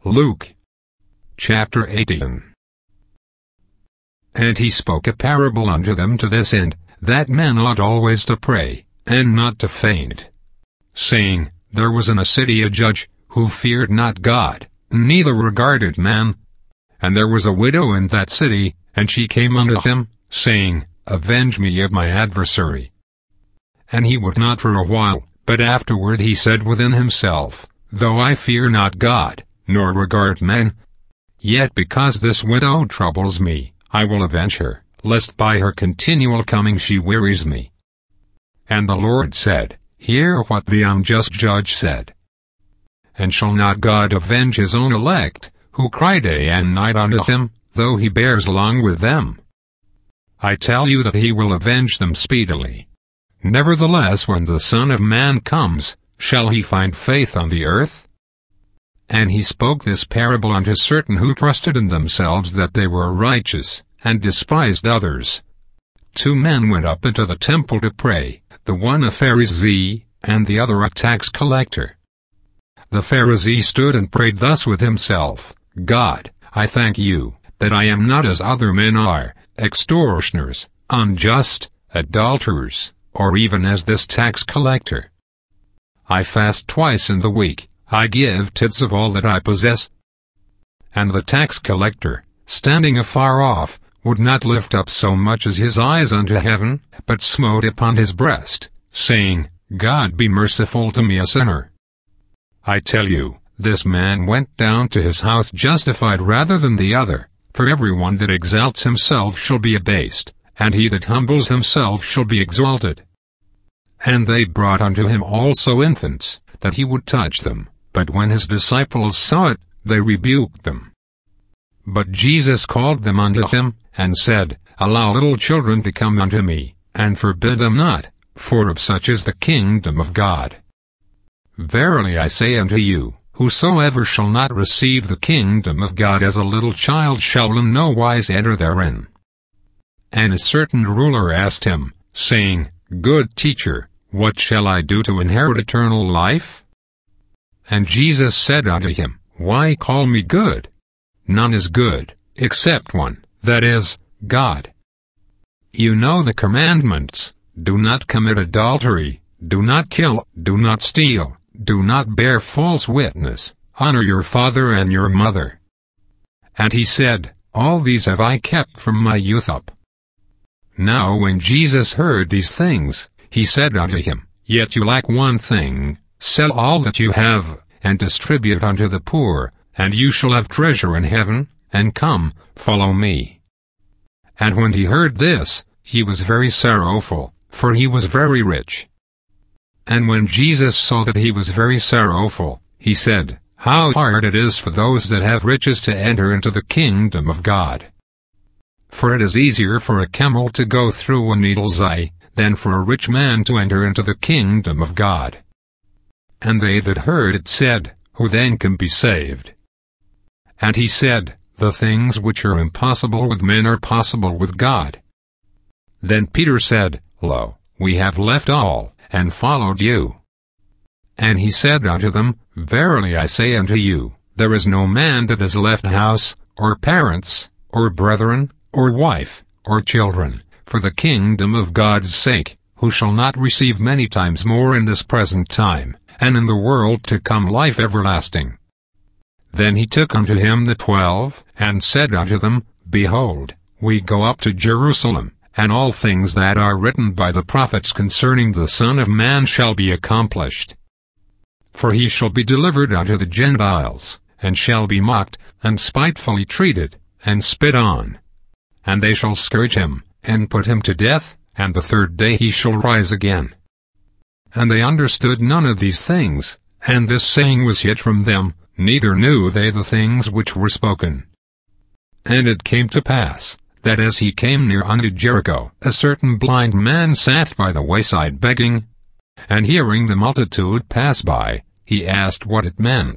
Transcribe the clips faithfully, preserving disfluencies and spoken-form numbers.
Luke chapter eighteen. And he spoke a parable unto them to this end, that men ought always to pray, and not to faint, saying, There was in a city a judge, who feared not God, neither regarded man. And there was a widow in that city, and she came unto him, saying, Avenge me of my adversary. And he would not for a while, but afterward he said within himself, Though I fear not God, nor regard man, yet because this widow troubles me, I will avenge her, lest by her continual coming she wearies me. And the Lord said, Hear what the unjust judge said. And shall not God avenge his own elect, who cry day and night unto him, though he bears long with them? I tell you that he will avenge them speedily. Nevertheless, when the Son of Man comes, shall he find faith on the earth? And he spoke this parable unto certain who trusted in themselves that they were righteous, and despised others. Two men went up into the temple to pray, the one a Pharisee, and the other a tax collector. The Pharisee stood and prayed thus with himself, God, I thank you, that I am not as other men are, extortioners, unjust, adulterers, or even as this tax collector. I fast twice in the week, I give tithes of all that I possess. And the tax collector, standing afar off, would not lift up so much as his eyes unto heaven, but smote upon his breast, saying, God be merciful to me a sinner. I tell you, this man went down to his house justified rather than the other, for everyone that exalts himself shall be abased, and he that humbles himself shall be exalted. And they brought unto him also infants, that he would touch them, but when his disciples saw it, they rebuked them. But Jesus called them unto him, and said, Allow little children to come unto me, and forbid them not, for of such is the kingdom of God. Verily I say unto you, whosoever shall not receive the kingdom of God as a little child shall in no wise enter therein. And a certain ruler asked him, saying, Good teacher, what shall I do to inherit eternal life? And Jesus said unto him, Why call me good? None is good, except one, that is, God. You know the commandments, do not commit adultery, do not kill, do not steal, do not bear false witness, honor your father and your mother. And he said, All these have I kept from my youth up. Now when Jesus heard these things, he said unto him, Yet you lack one thing, sell all that you have, and distribute unto the poor, and you shall have treasure in heaven, and come, follow me. And when he heard this, he was very sorrowful, for he was very rich. And when Jesus saw that he was very sorrowful, he said, How hard it is for those that have riches to enter into the kingdom of God. For it is easier for a camel to go through a needle's eye, than for a rich man to enter into the kingdom of God. And they that heard it said, Who then can be saved? And he said, The things which are impossible with men are possible with God. Then Peter said, Lo, we have left all, and followed you. And he said unto them, Verily I say unto you, there is no man that has left house, or parents, or brethren, or wife, or children, for the kingdom of God's sake, who shall not receive many times more in this present time, and in the world to come life everlasting. Then he took unto him the twelve, and said unto them, Behold, we go up to Jerusalem, and all things that are written by the prophets concerning the Son of Man shall be accomplished. For he shall be delivered unto the Gentiles, and shall be mocked, and spitefully treated, and spit on. And they shall scourge him, and put him to death, and the third day he shall rise again. And they understood none of these things, and this saying was hid from them, neither knew they the things which were spoken. And it came to pass, that as he came near unto Jericho, a certain blind man sat by the wayside begging. And hearing the multitude pass by, he asked what it meant.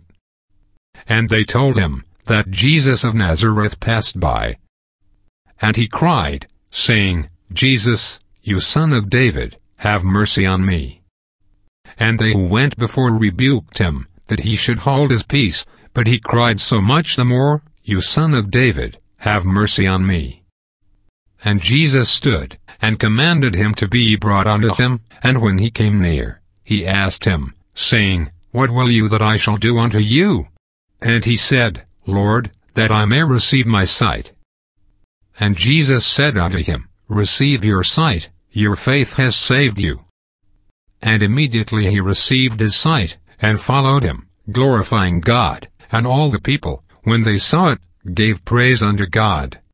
And they told him, that Jesus of Nazareth passed by. And he cried, saying, Jesus, you Son of David, have mercy on me. And they who went before rebuked him, that he should hold his peace, But he cried so much the more, "You Son of David, have mercy on me." And Jesus stood, and commanded him to be brought unto him. And when he came near, he asked him, saying, "What will you that I shall do unto you?" And he said, "Lord, that I may receive my sight." And Jesus said unto him, "Receive your sight, your faith has saved you." And immediately he received his sight, and followed him, glorifying God. And all the people, when they saw it, gave praise unto God.